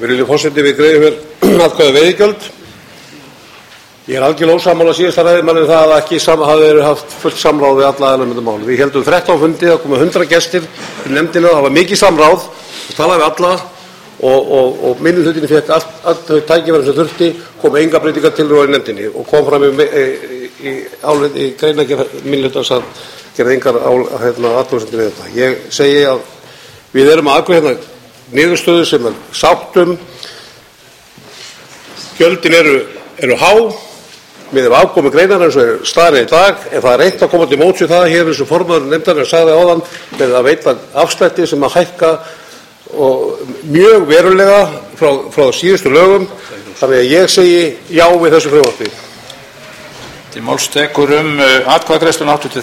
Virðulegi forseti, við greiðum atkvæði veiðigjöld. Ég algjörlega ósammála síðasta ræðumanni það að ekki hafi verið haft fullt samráð við alla aðila um þetta mál. Við héldum 13 fundi, það komu 100 gestir til nefndina, það var mikið samráð, við talaði við alla og minnihlutinn fékk allt þau tækifæri sem þurfti, kom enga breytingartillögur í nefndinni og kom fram í greinargerð minnihlutans að gera engar athugasemdir við þetta. Ég segi að við erum að afgreiða niðurstöðu sem er sáttum, gjöldin eru há, við erum afkomu greinar eins og er staðan í dag, en það er reynt að koma til móts við það hér eins og formaður nefndarinnar sagði áðan með að veita afslætti sem að hækka og mjög verulega frá síðustu lögum, þannig að ég segi já við þessu frumvarpi. Til máls tekur atkvæðagreiðsluna hv.